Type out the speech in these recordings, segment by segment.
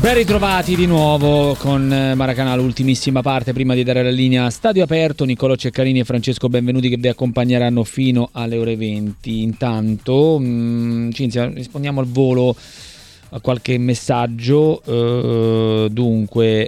Ben ritrovati di nuovo con Maracanã, l'ultimissima parte prima di dare la linea a Stadio Aperto. Niccolò Ceccarini e Francesco Benvenuti che vi accompagneranno fino alle ore 20. Intanto, Cinzia, rispondiamo al volo a qualche messaggio. Dunque,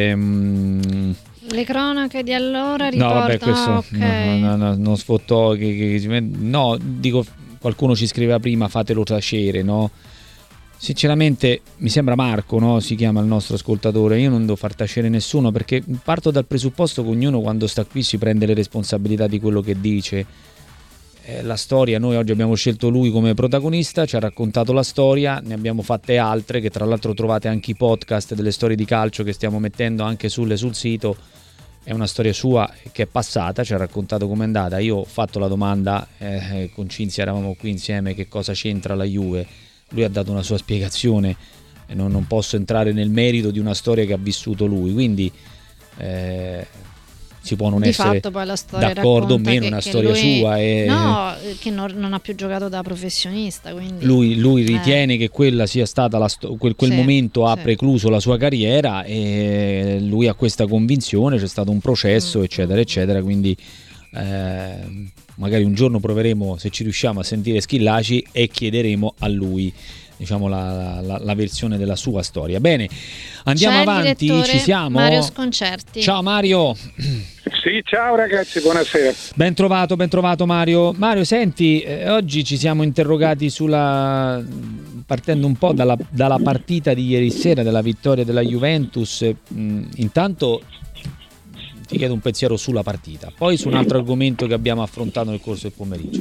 le cronache di allora riportano... No, vabbè, questo okay. no, non sfottò. No, dico, qualcuno ci scriveva prima, fatelo tacere, no? Sinceramente mi sembra Marco, no? Si chiama il nostro ascoltatore. Io non devo far tacere nessuno, perché parto dal presupposto che ognuno quando sta qui si prende le responsabilità di quello che dice. La storia, noi oggi abbiamo scelto lui come protagonista, ci ha raccontato la storia, ne abbiamo fatte altre che tra l'altro trovate anche i podcast delle storie di calcio che stiamo mettendo anche sul sito. È una storia sua che è passata, ci ha raccontato com'è andata. Io ho fatto la domanda, con Cinzia eravamo qui insieme, che cosa c'entra la Juve. Lui ha dato una sua spiegazione e non posso entrare nel merito di una storia che ha vissuto lui, quindi si può non di essere fatto poi la storia d'accordo o meno, una storia lui, sua che non ha più giocato da professionista, quindi lui ritiene che quella sia stata quel sì, momento ha precluso la sua carriera, e lui ha questa convinzione, c'è stato un processo eccetera eccetera, quindi magari un giorno proveremo, se ci riusciamo, a sentire Schillaci e chiederemo a lui, diciamo, la versione della sua storia. Bene, andiamo avanti, ci siamo. Mario Sconcerti. Ciao Mario. Sì, ciao ragazzi, buonasera. Ben trovato Mario. Mario, senti, oggi ci siamo interrogati partendo un po' dalla partita di ieri sera, della vittoria della Juventus. Intanto ti chiedo un pensiero sulla partita, poi su un altro argomento che abbiamo affrontato nel corso del pomeriggio.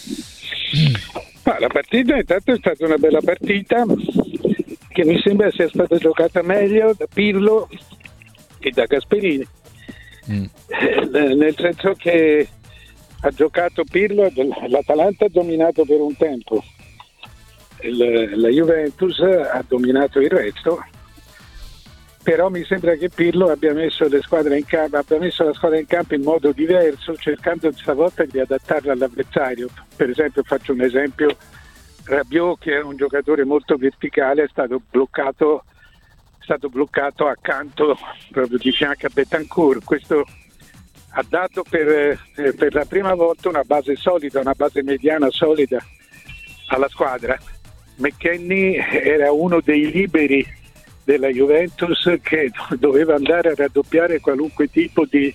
La partita intanto è stata una bella partita che mi sembra sia stata giocata meglio da Pirlo e da Gasperini, nel senso che ha giocato Pirlo, l'Atalanta ha dominato per un tempo, la Juventus ha dominato il resto, però mi sembra che Pirlo abbia messo la squadra in campo in modo diverso, cercando stavolta di adattarla all'avversario. Per esempio, faccio un esempio: Rabiot, che è un giocatore molto verticale, è stato bloccato accanto, proprio di fianco a Betancourt. Questo ha dato per la prima volta una base solida, una base mediana solida alla squadra. McKennie era uno dei liberi della Juventus che doveva andare a raddoppiare qualunque tipo di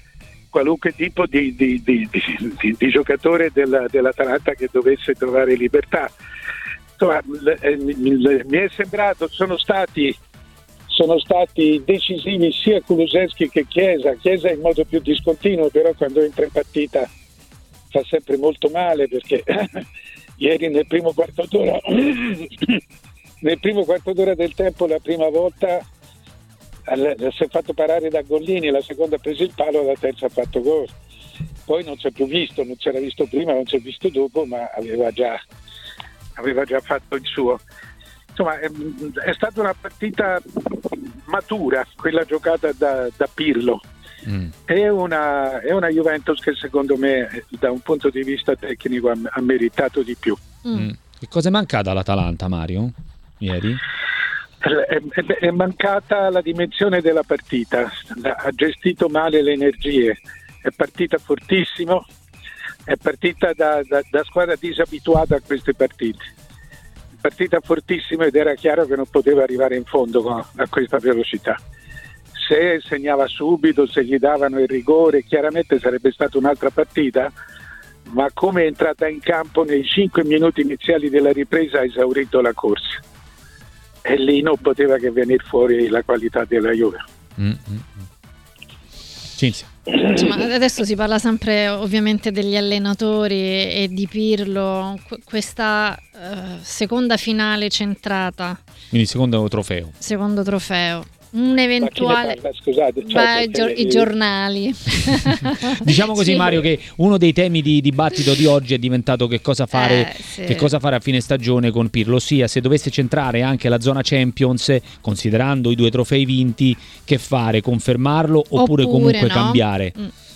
giocatore dell'Atalanta che dovesse trovare libertà. Insomma, mi è sembrato, sono stati decisivi sia Kulusevski che Chiesa in modo più discontinuo, però quando entra in partita fa sempre molto male, perché ieri nel primo quarto d'ora del tempo la prima volta si è fatto parare da Gollini, la seconda ha preso il palo, la terza ha fatto gol. Poi non si è più visto, non si era visto prima, non si è visto dopo, ma aveva già fatto il suo. Insomma, è stata una partita matura quella giocata da Pirlo. È una Juventus che secondo me da un punto di vista tecnico ha meritato di più. Che cosa è mancata all'Atalanta, Mario, ieri? È mancata la dimensione della partita, ha gestito male le energie, è partita fortissimo, è partita da squadra disabituata a queste partite, partita fortissima, ed era chiaro che non poteva arrivare in fondo a questa velocità. Se segnava subito, se gli davano il rigore, chiaramente sarebbe stata un'altra partita, ma come è entrata in campo nei 5 minuti iniziali della ripresa ha esaurito la corsa, e lì non poteva che venire fuori la qualità della Juve. Insomma, adesso si parla sempre ovviamente degli allenatori e di Pirlo, questa seconda finale centrata, quindi secondo trofeo, un eventuale scusate, i giornali. Diciamo così, Sì. Mario, che uno dei temi di dibattito di oggi è diventato che cosa fare a fine stagione con Pirlo, ossia se dovesse centrare anche la zona Champions, considerando i 2 trofei vinti, che fare, confermarlo oppure comunque no? cambiare?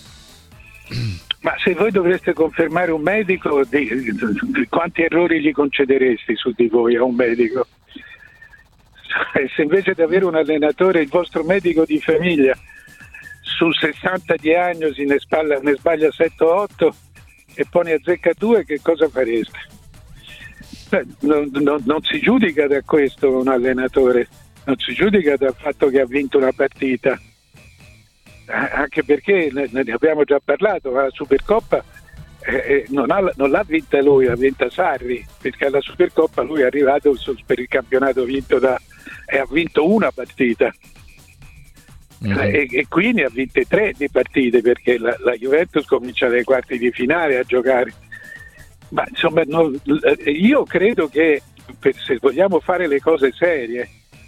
Ma se voi dovreste confermare un medico, quanti errori gli concederesti su di voi a un medico? Se invece di avere un allenatore, il vostro medico di famiglia, su 60 diagnosi ne sbaglia 7 o 8 e poi ne azzecca 2, che cosa fareste? Non si giudica da questo un allenatore, non si giudica dal fatto che ha vinto una partita, anche perché ne abbiamo già parlato, la Supercoppa non l'ha vinta lui, l'ha vinta Sarri, perché alla Supercoppa lui è arrivato per il campionato vinto e ha vinto una partita. E quindi ha vinto 3 di partite, perché la Juventus comincia dai quarti di finale a giocare. Ma insomma, io credo che se vogliamo fare le cose serie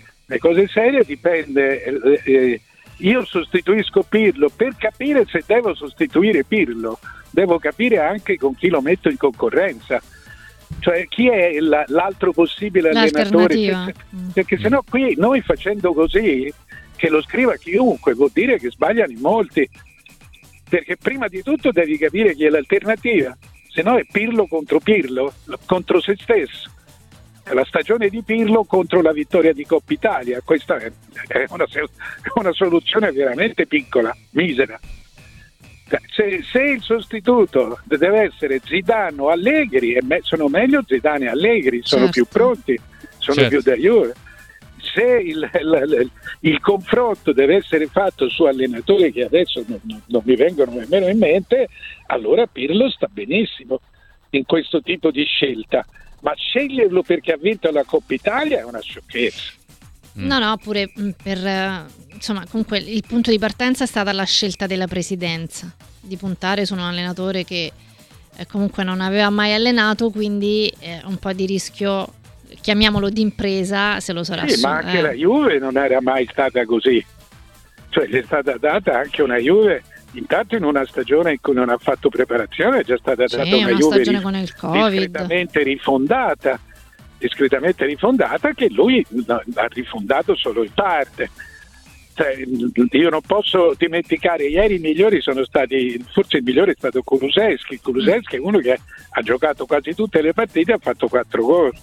dipende. Io sostituisco Pirlo, per capire se devo sostituire Pirlo devo capire anche con chi lo metto in concorrenza, cioè chi è l'altro possibile allenatore, perché sennò qui noi facendo così, che lo scriva chiunque, vuol dire che sbagliano in molti, perché prima di tutto devi capire chi è l'alternativa, se no è Pirlo, contro se stesso. È la stagione di Pirlo contro la vittoria di Coppa Italia. Questa è una soluzione veramente piccola, misera. Se il sostituto deve essere Zidane o Allegri, sono meglio Zidane e Allegri, sono più pronti, sono più da Juve. Se il confronto deve essere fatto su allenatori che adesso non mi vengono nemmeno in mente, allora Pirlo sta benissimo in questo tipo di scelta, ma sceglierlo perché ha vinto la Coppa Italia è una sciocchezza. No, pure insomma, comunque il punto di partenza è stata la scelta della presidenza di puntare su un allenatore che comunque non aveva mai allenato, quindi un po' di rischio, chiamiamolo d'impresa, se lo sarà. Ma anche la Juve non era mai stata così, cioè gli è stata data anche una Juve intanto in una stagione in cui non ha fatto preparazione, è già stata data una Juve stagione con il Covid, discretamente rifondata, che lui ha rifondato solo in parte. Cioè, io non posso dimenticare, ieri i migliori sono stati, forse il migliore è stato Kulusevski è uno che ha giocato quasi tutte le partite, ha fatto 4 gol.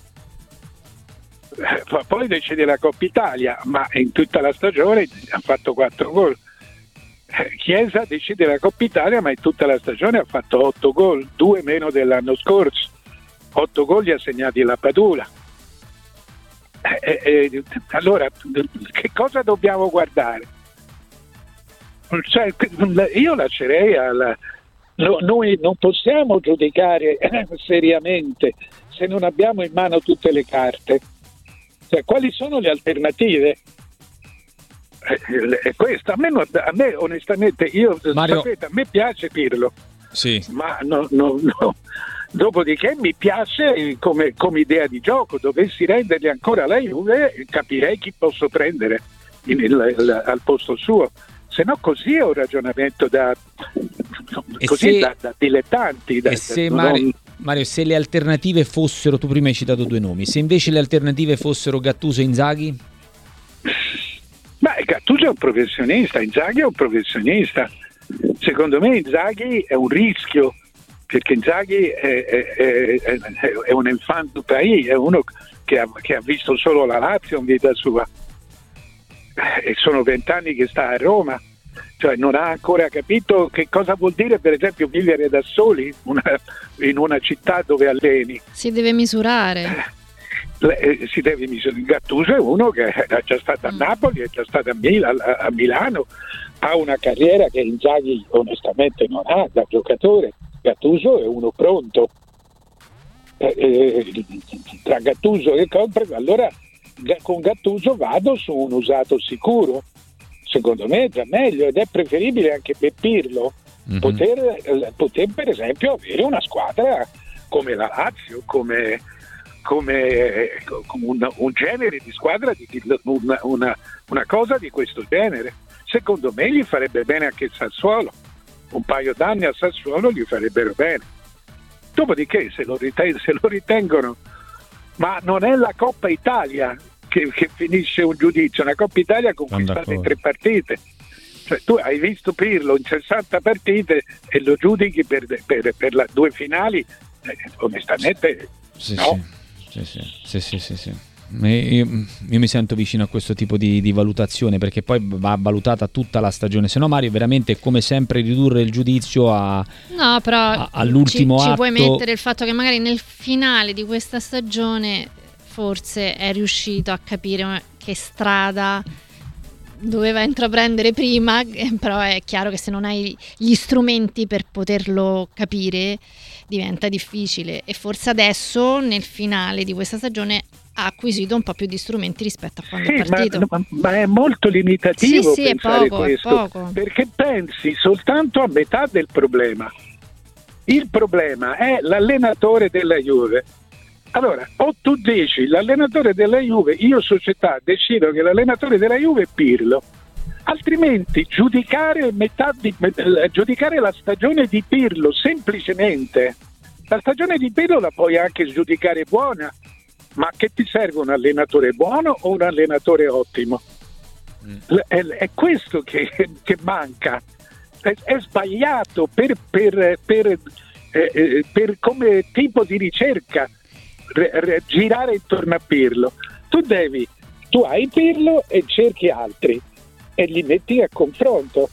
Poi decide la Coppa Italia, ma in tutta la stagione ha fatto 4 gol. Chiesa decide la Coppa Italia, ma in tutta la stagione ha fatto 8 gol, 2 meno dell'anno scorso. 8 gol li ha segnati la Padula. Allora, che cosa dobbiamo guardare? Cioè, io lascerei noi non possiamo giudicare seriamente se non abbiamo in mano tutte le carte. Cioè, quali sono le alternative? Questo a me onestamente, Mario, sapete, a me piace Pirlo, sì, ma no. Dopodiché mi piace come idea di gioco. Dovessi rendergli ancora la Juve, capirei chi posso prendere al posto suo. Se no così è un ragionamento da dilettanti. Mario, se le alternative fossero, tu prima hai citato 2 nomi, se invece le alternative fossero Gattuso e Inzaghi? Ma Gattuso è un professionista, Inzaghi è un professionista. Secondo me Inzaghi è un rischio, perché Inzaghi è un enfant du pays, è uno che ha visto solo la Lazio in vita sua, e sono 20 anni che sta a Roma, cioè non ha ancora capito che cosa vuol dire per esempio vivere da soli in una città dove alleni. Si deve misurare. Gattuso è uno che è già stato a Napoli, è già stato a Milano, ha una carriera che Inzaghi onestamente non ha da giocatore. Gattuso è uno pronto, tra Gattuso e compre, allora con Gattuso vado su un usato sicuro, secondo me è già meglio, ed è preferibile anche per Pirlo poter per esempio avere una squadra come la Lazio, come un genere di squadra, una cosa di questo genere. Secondo me gli farebbe bene anche il Sassuolo, un paio d'anni a Sassuolo gli farebbero bene. Dopodiché se lo ritengono, ma non è la Coppa Italia che finisce un giudizio, una Coppa Italia conquistate in 3 partite. Cioè, tu hai visto Pirlo in 60 partite e lo giudichi per 2 finali, onestamente sì, no. Sì. io mi sento vicino a questo tipo di valutazione, perché poi va valutata tutta la stagione, se no Mario veramente è come sempre ridurre il giudizio all'ultimo atto. Ci puoi mettere il fatto che magari nel finale di questa stagione forse è riuscito a capire che strada doveva intraprendere prima, però è chiaro che se non hai gli strumenti per poterlo capire diventa difficile, e forse adesso nel finale di questa stagione ha acquisito un po' più di strumenti rispetto a quando è partito. Ma è molto limitativo pensare è poco. Perché pensi soltanto a metà del problema. Il problema è l'allenatore della Juve. Allora, o tu dici l'allenatore della Juve, io società decido che l'allenatore della Juve è Pirlo, altrimenti giudicare la stagione di Pirlo semplicemente, la stagione di Pirlo la puoi anche giudicare buona, ma che ti serve un allenatore buono o un allenatore ottimo? È questo che manca, è sbagliato per come tipo di ricerca girare intorno a Pirlo. Tu hai Pirlo e cerchi altri e li metti a confronto,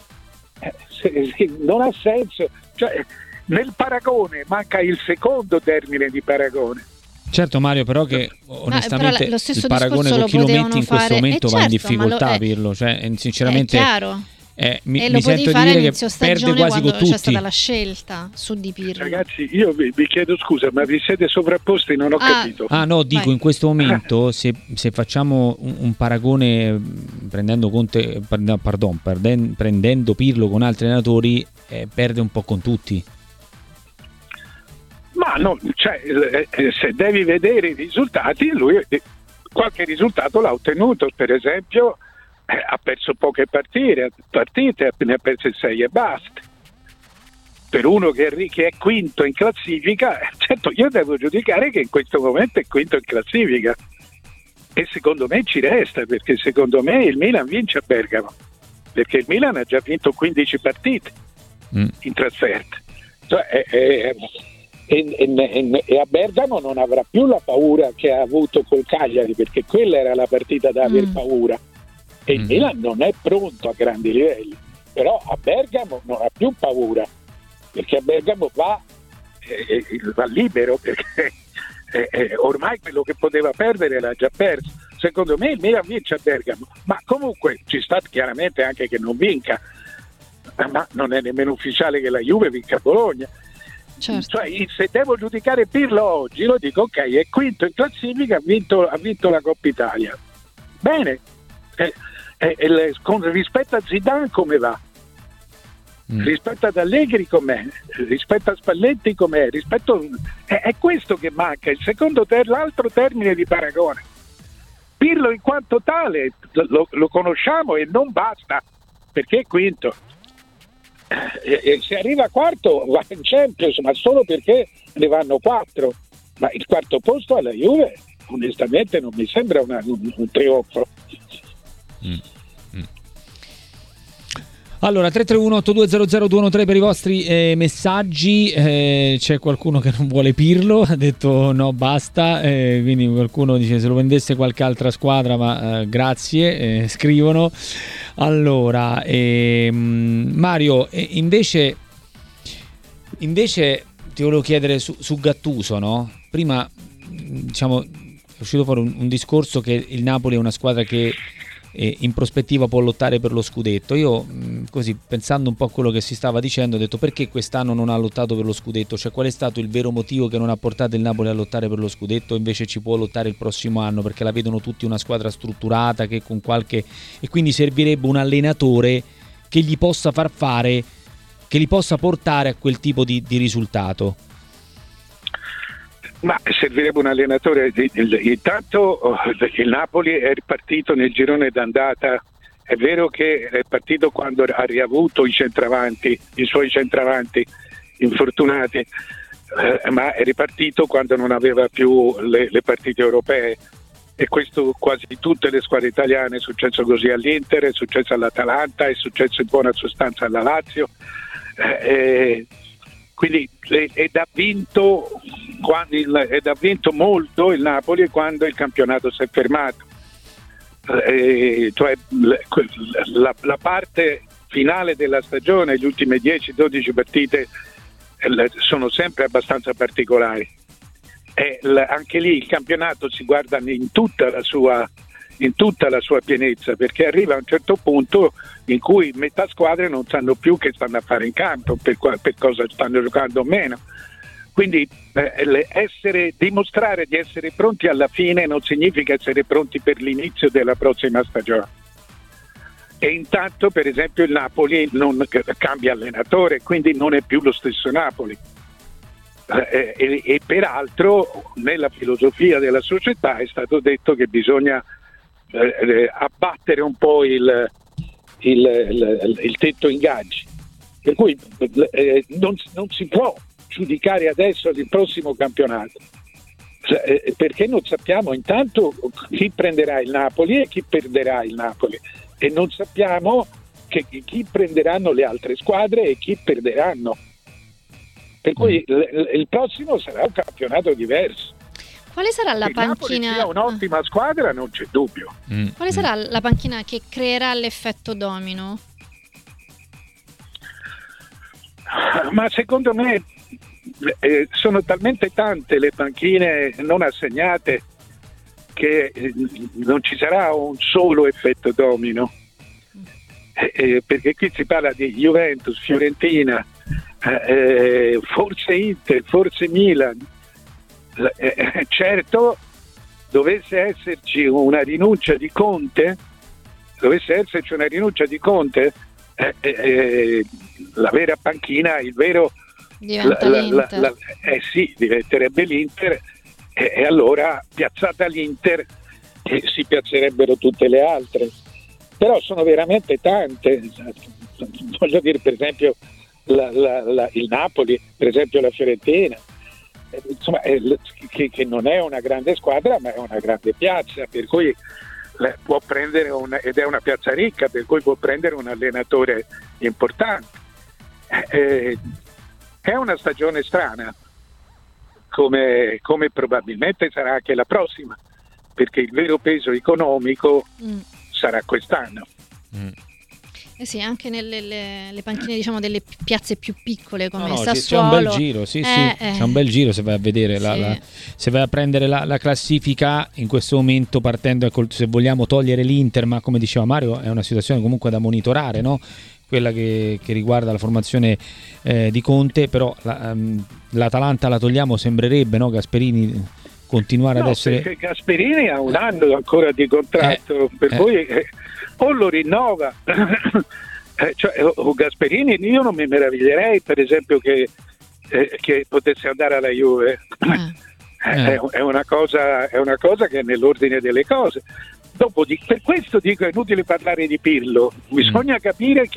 non ha senso, cioè, nel paragone manca il secondo termine di paragone. Certo Mario, però che onestamente però il paragone con chi lo metti in questo momento va in difficoltà, Pirlo, cioè sinceramente è chiaro. Mi sento dire che perde quasi con tutti. C'è stata la scelta su Di Pirlo. Ragazzi, io vi chiedo scusa, ma vi siete sovrapposti? Non ho capito. No, dico, vai. In questo momento se facciamo un paragone prendendo Pirlo con altri allenatori, perde un po' con tutti. Ma no, cioè, se devi vedere i risultati, lui qualche risultato l'ha ottenuto. Per esempio ha perso poche partite, ne ha perse 6 e basta. Per uno che è quinto in classifica, certo io devo giudicare che in questo momento è quinto in classifica, e secondo me ci resta, perché secondo me il Milan vince a Bergamo, perché il Milan ha già vinto 15 partite in trasferta, cioè, e a Bergamo non avrà più la paura che ha avuto col Cagliari, perché quella era la partita da aver paura. E il Milan non è pronto a grandi livelli, però a Bergamo non ha più paura, perché a Bergamo va libero, perché ormai quello che poteva perdere l'ha già perso. Secondo me il Milan vince a Bergamo, ma comunque ci sta chiaramente anche che non vinca, ma non è nemmeno ufficiale che la Juve vinca a Bologna. Certo. Cioè, se devo giudicare Pirlo oggi, lo dico, ok, è quinto in classifica, ha vinto la Coppa Italia, bene. Rispetto a Zidane come va? Rispetto ad Allegri com'è? Rispetto a Spalletti com'è? È questo che manca, l'altro termine di paragone. Pirlo in quanto tale lo conosciamo e non basta, perché è quinto. Se arriva quarto va in Champions, ma solo perché ne vanno 4. Ma il quarto posto alla Juve onestamente non mi sembra un trionfo. Allora 331-8200-213 per i vostri messaggi. C'è qualcuno che non vuole Pirlo, ha detto no basta, quindi qualcuno dice se lo vendesse qualche altra squadra, ma grazie, scrivono. Allora Mario, invece ti volevo chiedere su Gattuso, no? Prima diciamo è uscito fuori un discorso che il Napoli è una squadra che in prospettiva può lottare per lo scudetto. Io così pensando un po' a quello che si stava dicendo ho detto perché quest'anno non ha lottato per lo scudetto, cioè qual è stato il vero motivo che non ha portato il Napoli a lottare per lo scudetto, invece ci può lottare il prossimo anno, perché la vedono tutti una squadra strutturata che con qualche, e quindi servirebbe un allenatore che gli possa far fare, che li possa portare a quel tipo di risultato. Ma servirebbe un allenatore. Intanto il Napoli è ripartito nel girone d'andata. È vero che è partito quando ha riavuto i suoi centravanti infortunati, ma è ripartito quando non aveva più le partite europee, e questo quasi tutte le squadre italiane. È successo così all'Inter, è successo all'Atalanta, è successo in buona sostanza alla Lazio. quindi ed ha vinto molto il Napoli quando il campionato si è fermato. Cioè la parte finale della stagione, le ultime 10-12 partite sono sempre abbastanza particolari. Anche lì il campionato si guarda in tutta la sua pienezza, perché arriva a un certo punto in cui metà squadre non sanno più che stanno a fare in campo, per cosa stanno giocando o meno. Quindi dimostrare di essere pronti alla fine non significa essere pronti per l'inizio della prossima stagione. E intanto, per esempio, il Napoli non cambia allenatore, quindi non è più lo stesso Napoli. E peraltro nella filosofia della società è stato detto che bisogna abbattere un po' il tetto ingaggi, per cui non si può giudicare adesso il prossimo campionato, perché non sappiamo intanto chi prenderà il Napoli e chi perderà il Napoli, e non sappiamo chi prenderanno le altre squadre e chi perderanno, per cui il prossimo sarà un campionato diverso. Quale sarà la panchina? Sia un'ottima squadra, non c'è dubbio. Quale sarà la panchina che creerà l'effetto domino? Ma secondo me sono talmente tante le panchine non assegnate che non ci sarà un solo effetto domino, perché qui si parla di Juventus, Fiorentina, forse Inter, forse Milan. Certo, dovesse esserci una rinuncia di Conte, la vera panchina, il vero diventa l'Inter. Sì, diventerebbe l'Inter, e allora piazzata l'Inter si piazzerebbero tutte le altre, però sono veramente tante. Voglio dire, per esempio il Napoli, per esempio la Fiorentina, insomma, che non è una grande squadra ma è una grande piazza, per cui può prendere ed è una piazza ricca, per cui può prendere un allenatore importante. È una stagione strana, come probabilmente sarà anche la prossima, perché il vero peso economico sarà quest'anno. Eh sì, anche nelle panchine, diciamo, delle piazze più piccole come C'è Sassuolo. un bel giro, c'è un bel giro se vai a vedere, se vai a prendere la classifica in questo momento, partendo, se vogliamo togliere l'Inter, ma come diceva Mario è una situazione comunque da monitorare, no? Quella che riguarda la formazione di Conte, però l'Atalanta la togliamo, sembrerebbe, no? Gasperini continuare ad essere... Perché Gasperini ha un anno ancora di contratto, per cui o lo rinnova, Gasperini, io non mi meraviglierei per esempio che potesse andare alla Juve. È una cosa che è nell'ordine delle cose. Per questo dico è inutile parlare di Pirlo, bisogna capire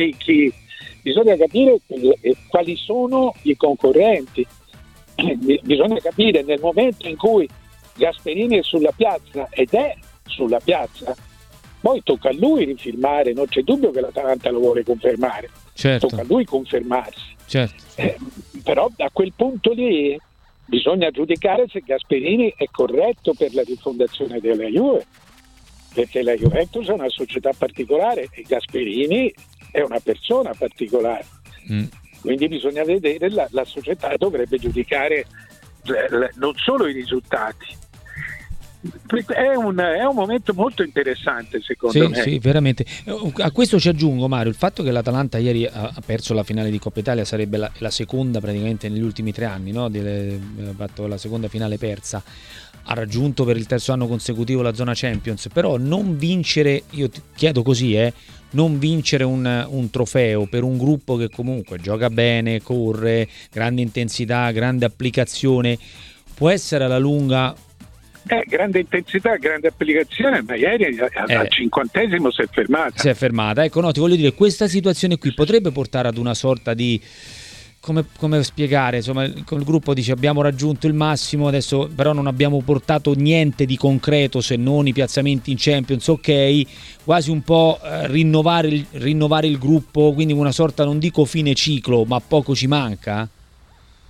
quali sono i concorrenti, bisogna capire nel momento in cui Gasperini è sulla piazza, ed è sulla piazza, poi tocca a lui rifirmare, non c'è dubbio che l'Atalanta lo vuole confermare, certo. Tocca a lui confermarsi, certo. Però a quel punto lì bisogna giudicare se Gasperini è corretto per la rifondazione della Juve, perché la Juventus è una società particolare e Gasperini è una persona particolare, quindi bisogna vedere, la società dovrebbe giudicare non solo i risultati. È un momento molto interessante, secondo me. Sì, veramente. A questo ci aggiungo, Mario, il fatto che l'Atalanta ieri ha perso la finale di Coppa Italia, sarebbe la seconda praticamente negli ultimi 3 anni, no? Ha fatto la seconda finale persa, ha raggiunto per il terzo anno consecutivo la zona Champions, però non vincere, io ti chiedo così, non vincere un trofeo per un gruppo che comunque gioca bene, corre, grande intensità, grande applicazione, può essere alla lunga... grande intensità, grande applicazione, ma ieri al 50° si è fermata. Ecco, no, ti voglio dire, questa situazione qui potrebbe portare ad una sorta di... Come spiegare, insomma, il gruppo dice abbiamo raggiunto il massimo, adesso però non abbiamo portato niente di concreto se non i piazzamenti in Champions, ok, quasi un po' rinnovare il gruppo, quindi una sorta, non dico fine ciclo, ma poco ci manca?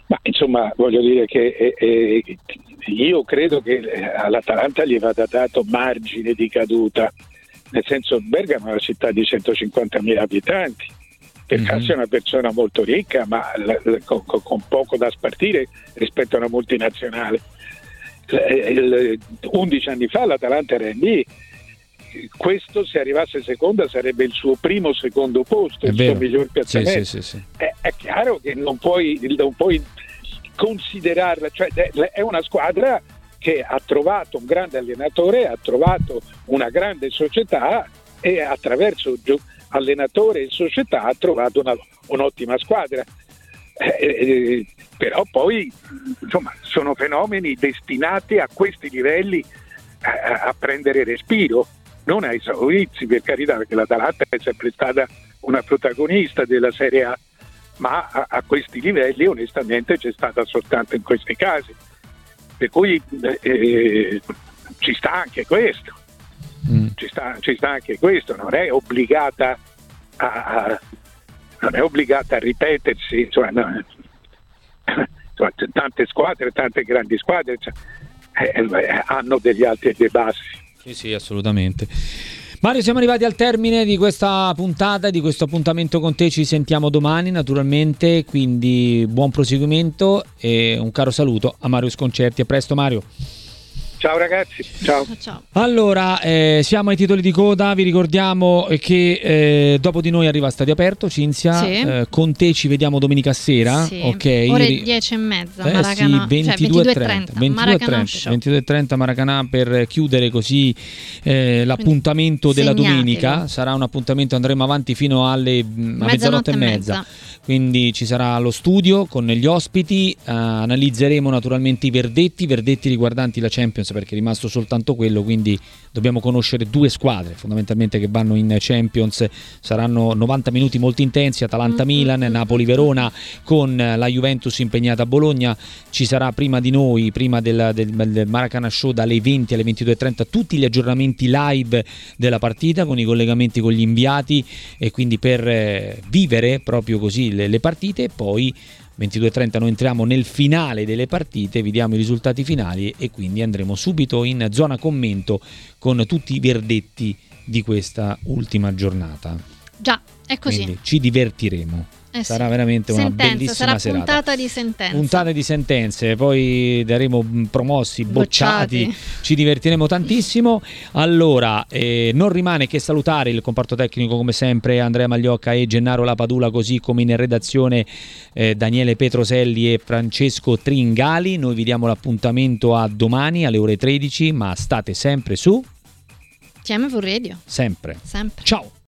Ma insomma, voglio dire che io credo che all'Atalanta gli vada dato margine di caduta, nel senso, Bergamo è una città di 150.000 abitanti, per caso è una persona molto ricca, ma con poco da spartire rispetto a una multinazionale. 11 anni fa l'Atalanta era lì. Questo, se arrivasse seconda, sarebbe il suo primo secondo posto, il suo miglior piazzamento. Sì. È chiaro che non puoi considerarla, cioè è una squadra che ha trovato un grande allenatore, ha trovato una grande società e attraverso allenatore e società ha trovato un'ottima squadra. Però poi insomma sono fenomeni destinati a questi livelli a prendere respiro, non ai saurizi, per carità, perché l'Atalanta è sempre stata una protagonista della Serie A, ma a questi livelli onestamente c'è stata soltanto in questi casi, per cui ci sta anche questo. Ci sta anche questo, non è obbligata a ripetersi, tante squadre, tante grandi squadre hanno degli alti e dei bassi. Sì, assolutamente. Mario, siamo arrivati al termine di questa puntata, di questo appuntamento con te. Ci sentiamo domani naturalmente, quindi buon proseguimento e un caro saluto a Mario Sconcerti. A presto, Mario. Ciao ragazzi, ciao. Allora, siamo ai titoli di coda. Vi ricordiamo che dopo di noi arriva Stadio Aperto, Cinzia. Sì. Con te ci vediamo domenica sera. Sì. Ok. Ore 10:30. Maracanã, sì, 22:30. 22:30 Maracanã, per chiudere così l'appuntamento della domenica. Sarà un appuntamento, andremo avanti fino alle mezzanotte e mezza. Quindi ci sarà lo studio con gli ospiti, analizzeremo naturalmente i verdetti riguardanti la Champions, perché è rimasto soltanto quello, quindi dobbiamo conoscere due squadre fondamentalmente che vanno in Champions. Saranno 90 minuti molto intensi, Atalanta-Milan, Napoli-Verona, con la Juventus impegnata a Bologna. Ci sarà prima di noi, prima del Maracanã Show, dalle 20 alle 22:30 tutti gli aggiornamenti live della partita con i collegamenti con gli inviati, e quindi per vivere proprio così le partite. E poi 22:30 noi entriamo nel finale delle partite, vediamo i risultati finali e quindi andremo subito in zona commento con tutti i verdetti di questa ultima giornata. Già, è così. Quindi ci divertiremo. Sarà veramente una bellissima sarà serata. Puntata di sentenze, poi daremo promossi, bocciati. Ci divertiremo tantissimo. Allora, non rimane che salutare il comparto tecnico come sempre, Andrea Magliocca e Gennaro Lapadula, così come in redazione Daniele Petroselli e Francesco Tringali. Noi vi diamo l'appuntamento a domani alle ore 13, ma state sempre su TMV Radio. sempre. Ciao.